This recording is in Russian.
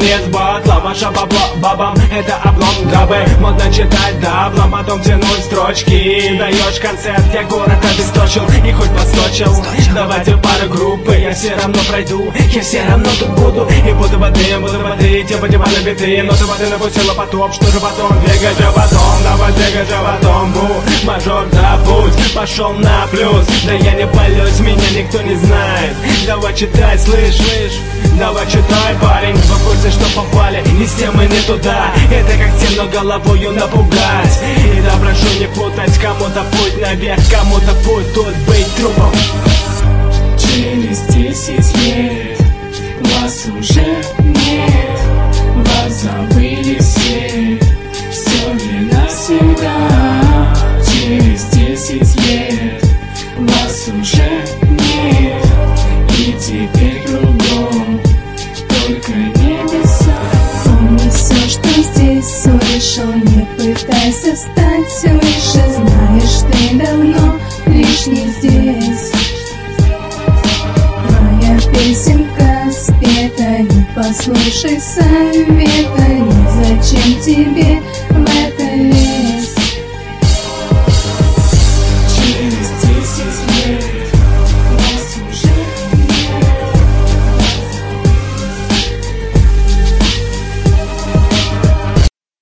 конец батла. Ваша бабам это облом гробы. Модно читать до облом, потом тянуть строчки. Даешь концерт, я город обесточил и хоть подсточил. Давайте пару группы, я все равно пройду. Я все равно тут буду и буду воды, типа диваны биты. Но ты воды напустила потоп, что же потом? Двигай животом, давай двигай животом. Мажор, да путь пошел на плюс. Да я не палюсь, меня никто не знает. Давай читай, слышь, давай читай, парень. В курсе, что попали из темы не туда. Это как темно головою напугать. И да прошу не путать, кому-то путь наверх, кому-то путь тут быть трупом. Через 10 лет вас уже нет, вас забыли все ли навсегда. Через 10 лет вас уже нет, и теперь кругом только небеса. Помни все, что здесь услышал, не пытайся стать выше. Знаешь, ты давно лишний здесь. Твоя песенка спета, и послушай совета. Незачем тебе